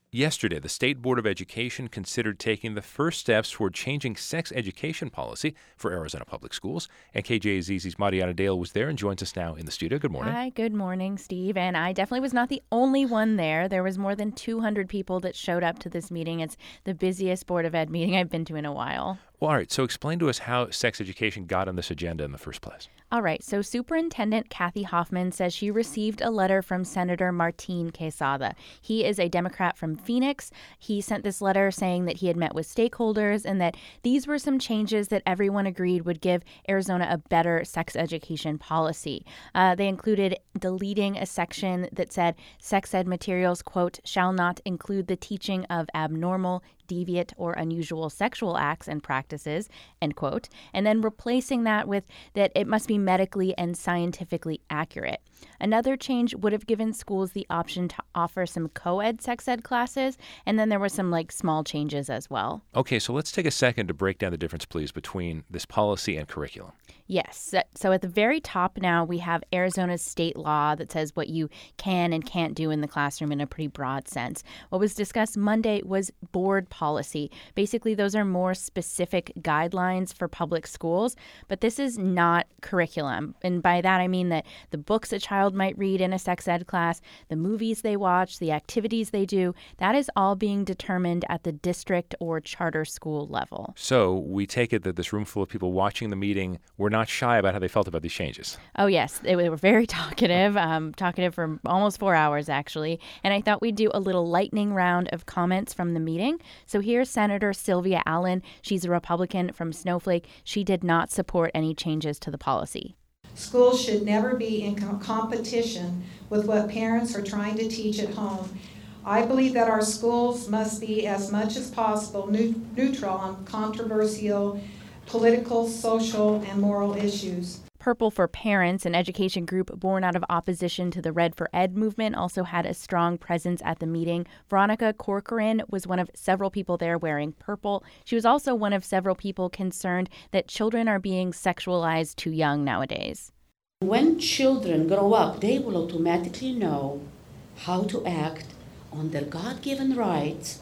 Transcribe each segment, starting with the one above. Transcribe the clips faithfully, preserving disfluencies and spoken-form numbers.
Yesterday, the State Board of Education considered taking the first steps toward changing sex education policy for Arizona Public Schools. And K J Z Z's Mariana Dale was there and joins us now in the studio. Good morning. Hi, good morning, Steve. And I definitely was not the only one there. There was more than two hundred people that showed up to this meeting. It's the busiest Board of Ed meeting I've been to in a while. Well, all right. So explain to us how sex education got on this agenda in the first place. All right. So Superintendent Kathy Hoffman says she received a letter from Senator Martin Quesada. He is a Democrat from Phoenix. He sent this letter saying that he had met with stakeholders and that these were some changes that everyone agreed would give Arizona a better sex education policy. Uh, they included deleting a section that said sex ed materials, quote, shall not include the teaching of abnormal, deviant, or unusual sexual acts and practices, end quote, and then replacing that with that it must be medically and scientifically accurate. Another change would have given schools the option to offer some co-ed sex ed classes, and then there were some like small changes as well. Okay, so let's take a second to break down the difference, please, between this policy and curriculum. Yes. So at the very top now, we have Arizona's state law that says what you can and can't do in the classroom in a pretty broad sense. What was discussed Monday was board policy. Basically, those are more specific guidelines for public schools, but this is not curriculum. And by that, I mean that the books a child might read in a sex ed class, the movies they watch, the activities they do, that is all being determined at the district or charter school level. So we take it that this room full of people watching the meeting were not shy about how they felt about these changes. Oh, yes. They were very talkative, um, talkative for almost four hours, actually. And I thought we'd do a little lightning round of comments from the meeting. So here's Senator Sylvia Allen. She's a Republican from Snowflake. She did not support any changes to the policy. Schools should never be in com- competition with what parents are trying to teach at home. I believe that our schools must be as much as possible new- neutral on controversial political, social, and moral issues. Purple for Parents, an education group born out of opposition to the Red for Ed movement, also had a strong presence at the meeting. Veronica Corcoran was one of several people there wearing purple. She was also one of several people concerned that children are being sexualized too young nowadays. When children grow up, they will automatically know how to act on their God-given rights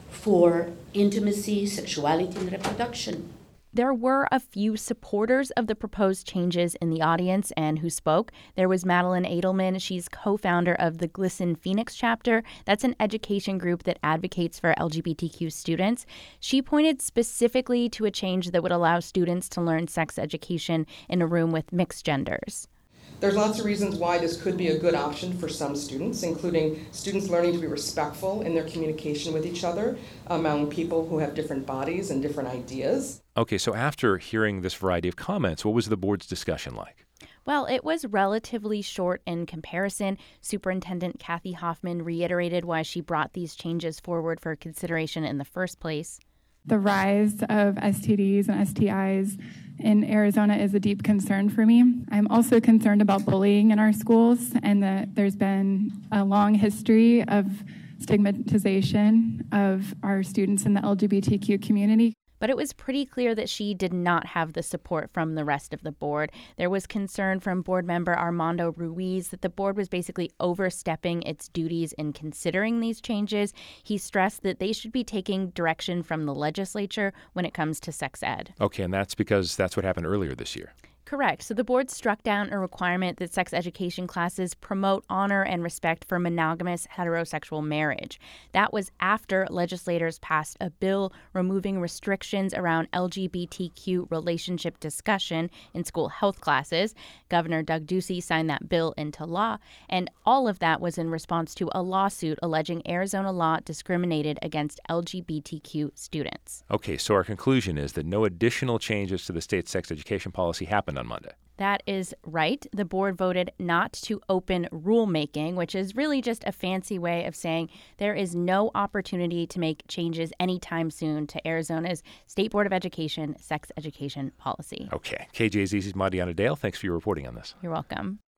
for intimacy, sexuality, and reproduction. There were a few supporters of the proposed changes in the audience and who spoke. There was Madeline Edelman. She's co-founder of the GLSEN Phoenix chapter. That's an education group that advocates for L G B T Q students. She pointed specifically to a change that would allow students to learn sex education in a room with mixed genders. There's lots of reasons why this could be a good option for some students, including students learning to be respectful in their communication with each other among people who have different bodies and different ideas. Okay, so after hearing this variety of comments, what was the board's discussion like? Well, it was relatively short in comparison. Superintendent Kathy Hoffman reiterated why she brought these changes forward for consideration in the first place. The rise of S T Ds and S T Is in Arizona is a deep concern for me. I'm also concerned about bullying in our schools and that there's been a long history of stigmatization of our students in the L G B T Q community. But it was pretty clear that she did not have the support from the rest of the board. There was concern from board member Armando Ruiz that the board was basically overstepping its duties in considering these changes. He stressed that they should be taking direction from the legislature when it comes to sex ed. Okay, and that's because that's what happened earlier this year. Correct. So the board struck down a requirement that sex education classes promote honor and respect for monogamous heterosexual marriage. That was after legislators passed a bill removing restrictions around L G B T Q relationship discussion in school health classes. Governor Doug Ducey signed that bill into law, and all of that was in response to a lawsuit alleging Arizona law discriminated against L G B T Q students. Okay, so our conclusion is that no additional changes to the state's sex education policy happened on Monday. That is right. The board voted not to open rulemaking, which is really just a fancy way of saying there is no opportunity to make changes anytime soon to Arizona's State Board of Education sex education policy. Okay. K J Z Z's Mariana Dale, thanks for your reporting on this. You're welcome.